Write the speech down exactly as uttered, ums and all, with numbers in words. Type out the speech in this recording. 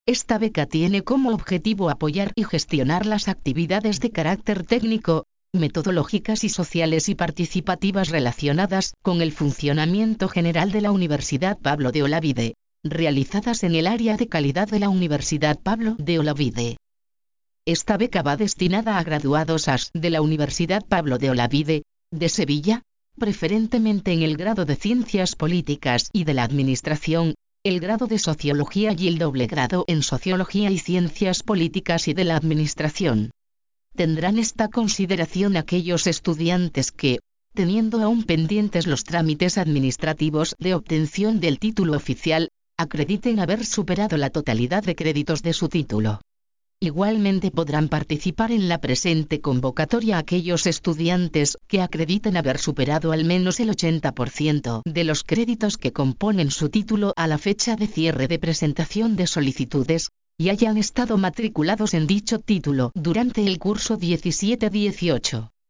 Esta beca tiene como objetivo apoyar y gestionar las actividades de carácter técnico, metodológicas y sociales y participativas relacionadas con el funcionamiento general de la Universidad Pablo de Olavide, realizadas en el área de calidad de la Universidad Pablo de Olavide. Esta beca va destinada a graduados A S de la Universidad Pablo de Olavide, de Sevilla, preferentemente en el grado de Ciencias Políticas y de la Administración, el grado de Sociología y el doble grado en Sociología y Ciencias Políticas y de la Administración. Tendrán esta consideración aquellos estudiantes que, teniendo aún pendientes los trámites administrativos de obtención del título oficial, acrediten haber superado la totalidad de créditos de su título. Igualmente podrán participar en la presente convocatoria aquellos estudiantes que acrediten haber superado al menos el ochenta por ciento de los créditos que componen su título a la fecha de cierre de presentación de solicitudes, y hayan estado matriculados en dicho título durante el curso diecisiete dieciocho.